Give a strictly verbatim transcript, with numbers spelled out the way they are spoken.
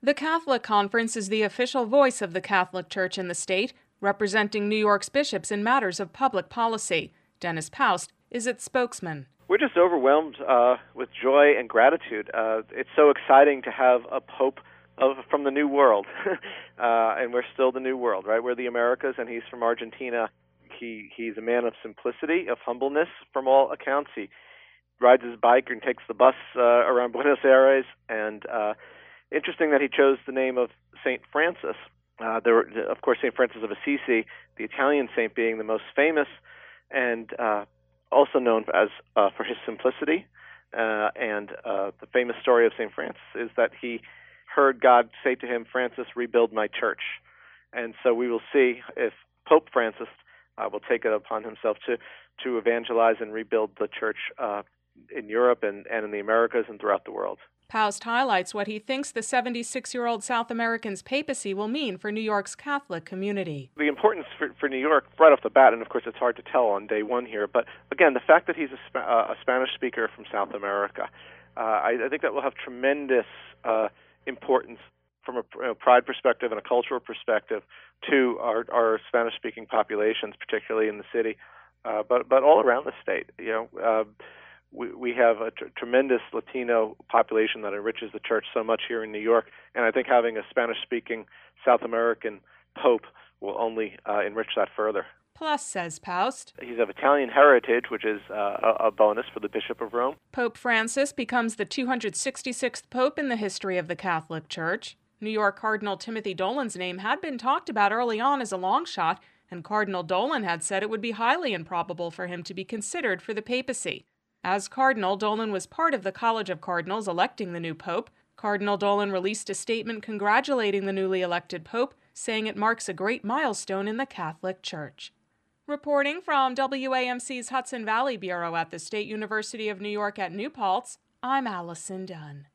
The Catholic Conference is the official voice of the Catholic Church in the state, representing New York's bishops in matters of public policy. Dennis Paust is its spokesman. We're just overwhelmed uh, with joy and gratitude. Uh, it's so exciting to have a pope of, from the New World, uh, and we're still the New World, right? We're the Americas, and he's from Argentina. He he's a man of simplicity, of humbleness, from all accounts. He rides his bike and takes the bus uh, around Buenos Aires, and uh, interesting that he chose the name of Saint Francis. Uh, there were, of course, Saint Francis of Assisi, the Italian saint, being the most famous, and uh, also known as uh, for his simplicity. Uh, and uh, the famous story of Saint Francis is that he heard God say to him, "Francis, rebuild my church." And so we will see if Pope Francis uh, will take it upon himself to to evangelize and rebuild the church uh, in Europe and, and in the Americas and throughout the world. Paust highlights what he thinks the seventy-six-year-old South American's papacy will mean for New York's Catholic community. The importance for, for New York, right off the bat, and of course it's hard to tell on day one here, but again, the fact that he's a, Sp- uh, a Spanish speaker from South America, uh, I, I think that will have tremendous uh, importance from a, a pride perspective and a cultural perspective to our, our Spanish-speaking populations, particularly in the city, uh, but but all around the state. You know. Uh, We, we have a tr- tremendous Latino population that enriches the church so much here in New York, and I think having a Spanish-speaking South American pope will only uh, enrich that further. Plus, says Paust, he's of Italian heritage, which is uh, a, a bonus for the Bishop of Rome. Pope Francis becomes the two hundred sixty-sixth pope in the history of the Catholic Church. New York Cardinal Timothy Dolan's name had been talked about early on as a long shot, and Cardinal Dolan had said it would be highly improbable for him to be considered for the papacy. As Cardinal, Dolan was part of the College of Cardinals electing the new pope. Cardinal Dolan released a statement congratulating the newly elected pope, saying it marks a great milestone in the Catholic Church. Reporting from W A M C's Hudson Valley Bureau at the State University of New York at New Paltz, I'm Allison Dunn.